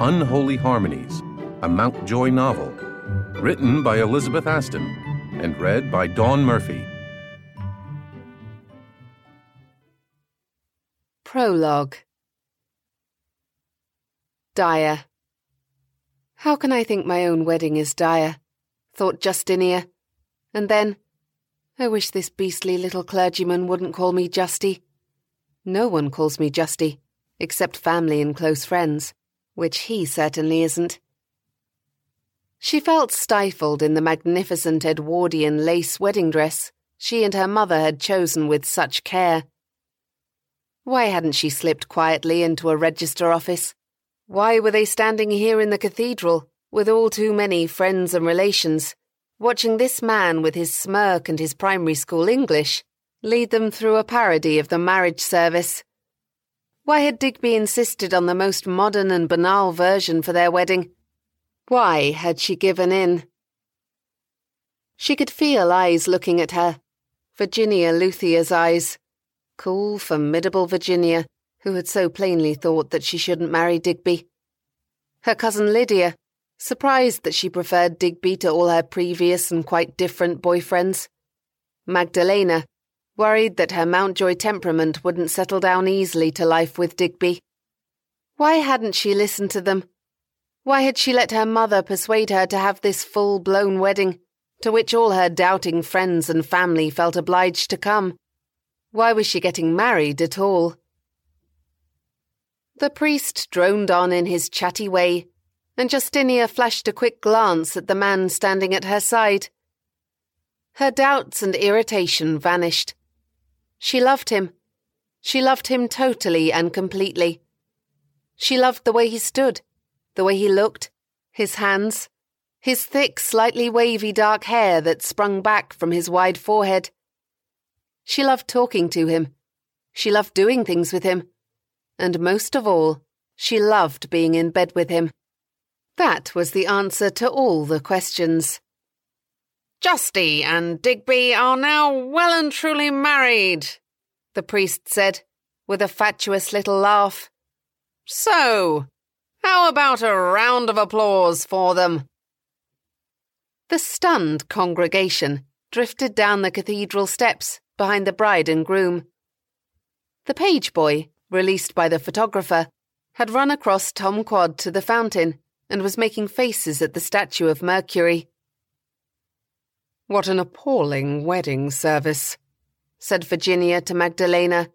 Unholy Harmonies, a Mountjoy novel, written by Elizabeth Aston and read by Dawn Murphy. Prologue. Dire. How can I think my own wedding is dire? Thought Justinia. And then, I wish this beastly little clergyman wouldn't call me Justy. No one calls me Justy, except family and close friends, which he certainly isn't. She felt stifled in the magnificent Edwardian lace wedding dress she and her mother had chosen with such care. Why hadn't she slipped quietly into a register office? Why were they standing here in the cathedral, with all too many friends and relations, watching this man with his smirk and his primary school English lead them through a parody of the marriage service? Why had Digby insisted on the most modern and banal version for their wedding? Why had she given in? She could feel eyes looking at her. Virginia Luthier's eyes. Cool, formidable Virginia, who had so plainly thought that she shouldn't marry Digby. Her cousin Lydia, surprised that she preferred Digby to all her previous and quite different boyfriends. Magdalena, worried that her Mountjoy temperament wouldn't settle down easily to life with Digby. Why hadn't she listened to them? Why had she let her mother persuade her to have this full-blown wedding, to which all her doubting friends and family felt obliged to come? Why was she getting married at all? The priest droned on in his chatty way, and Justinia flashed a quick glance at the man standing at her side. Her doubts and irritation vanished. She loved him. She loved him totally and completely. She loved the way he stood, the way he looked, his hands, his thick, slightly wavy dark hair that sprung back from his wide forehead. She loved talking to him. She loved doing things with him. And most of all, she loved being in bed with him. That was the answer to all the questions. Justy and Digby are now well and truly married, the priest said, with a fatuous little laugh. So, how about a round of applause for them? The stunned congregation drifted down the cathedral steps behind the bride and groom. The page boy, released by the photographer, had run across Tom Quad to the fountain and was making faces at the statue of Mercury. "What an appalling wedding service," said Virginia to Magdalena.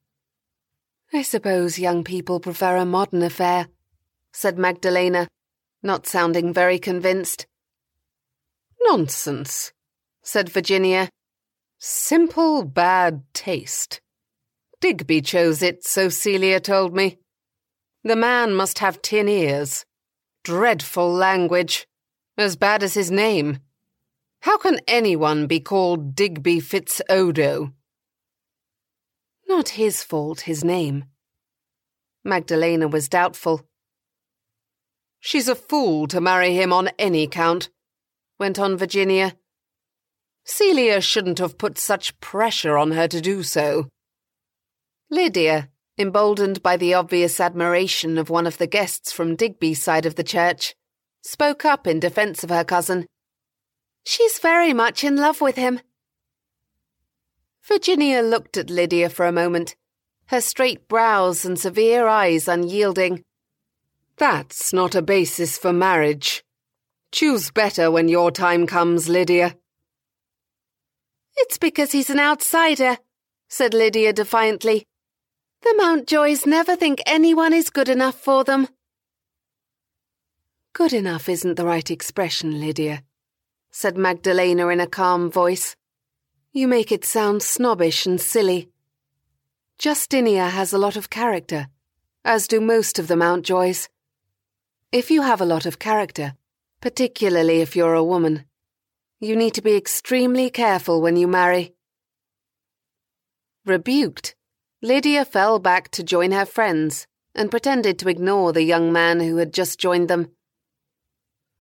"I suppose young people prefer a modern affair," said Magdalena, not sounding very convinced. "Nonsense," said Virginia. "Simple bad taste. Digby chose it, so Celia told me. The man must have tin ears. Dreadful language. As bad as his name. How can anyone be called Digby Fitz-Odo?" "Not his fault, his name." Magdalena was doubtful. "She's a fool to marry him on any count," went on Virginia. "Celia shouldn't have put such pressure on her to do so." Lydia, emboldened by the obvious admiration of one of the guests from Digby's side of the church, spoke up in defence of her cousin. "She's very much in love with him." Virginia looked at Lydia for a moment, her straight brows and severe eyes unyielding. "That's not a basis for marriage. Choose better when your time comes, Lydia." "It's because he's an outsider," said Lydia defiantly. "The Mountjoys never think anyone is good enough for them." "Good enough isn't the right expression, Lydia," said Magdalena in a calm voice. "You make it sound snobbish and silly. Justinia has a lot of character, as do most of the Mountjoys. If you have a lot of character, particularly if you're a woman, you need to be extremely careful when you marry." Rebuked, Lydia fell back to join her friends and pretended to ignore the young man who had just joined them.